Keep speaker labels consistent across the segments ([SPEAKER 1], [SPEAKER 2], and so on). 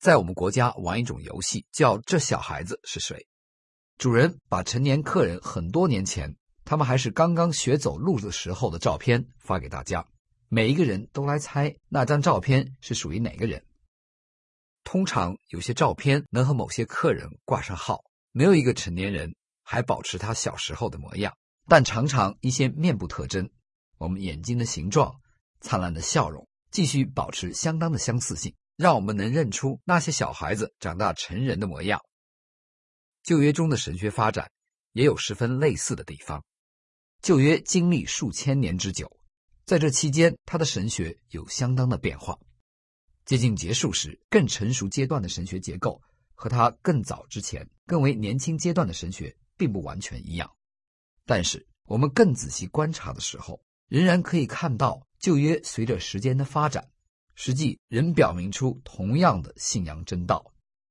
[SPEAKER 1] 在我们国家玩一种游戏，叫这小孩子是谁。主人把成年客人很多年前他们还是刚刚学走路的时候的照片发给大家，每一个人都来猜那张照片是属于哪个人。通常有些照片能和某些客人挂上号，没有一个成年人还保持他小时候的模样，但常常一些面部特征，我们眼睛的形状、灿烂的笑容继续保持相当的相似性，让我们能认出那些小孩子长大成人的模样。旧约中的神学发展也有十分类似的地方。旧约经历数千年之久，在这期间他的神学有相当的变化。接近结束时，更成熟阶段的神学结构和他更早之前更为年轻阶段的神学并不完全一样。但是我们更仔细观察的时候，仍然可以看到旧约随着时间的发展，实际仍表明出同样的信仰真道。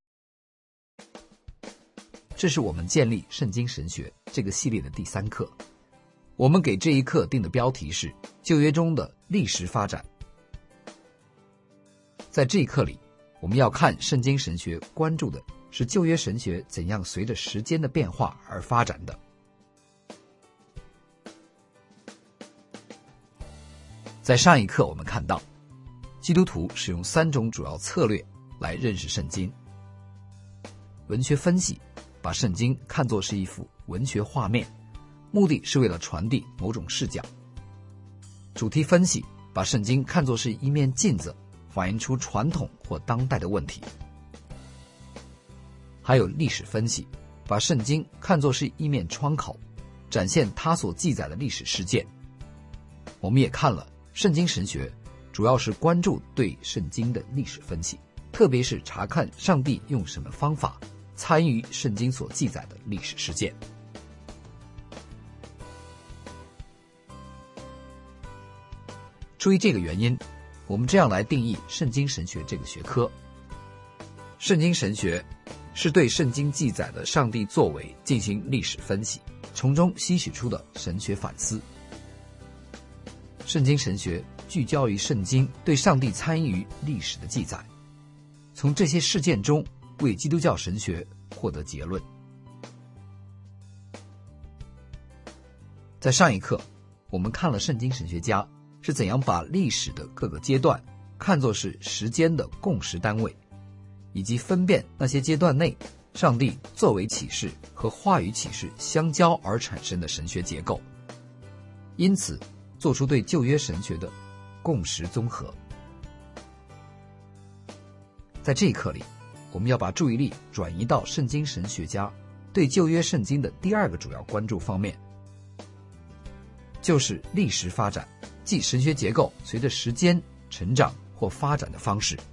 [SPEAKER 1] 这是我们建立圣经神学这个系列的第3课。我们给这一课定的标题是旧约中的历史发展。在这一课里，我们要看圣经神学关注的是旧约神学怎样随着时间的变化而发展的。在上一课我们看到，基督徒使用3种主要策略来认识圣经。文学分析把圣经看作是一幅文学画面，目的是为了传递某种视角。主题分析把圣经看作是一面镜子，反映出传统或当代的问题。还有历史分析把圣经看作是一面窗口，展现它所记载的历史事件。我们也看了圣经神学主要是关注对圣经的历史分析，特别是查看上帝用什么方法参与圣经所记载的历史事件。出于这个原因，我们这样来定义圣经神学这个学科。圣经神学是对圣经记载的上帝作为进行历史分析，从中吸取出的神学反思。圣经神学聚焦于圣经对上帝参与历史的记载，从这些事件中为基督教神学获得结论。在上一课，我们看了圣经神学家是怎样把历史的各个阶段看作是时间的共识单位，以及分辨那些阶段内上帝作为启示和话语启示相交而产生的神学结构，因此做出对旧约神学的共识综合。在这一课里，我们要把注意力转移到圣经神学家对旧约圣经的第2个主要关注方面，就是历史发展，即神学结构随着时间成长或发展的方式。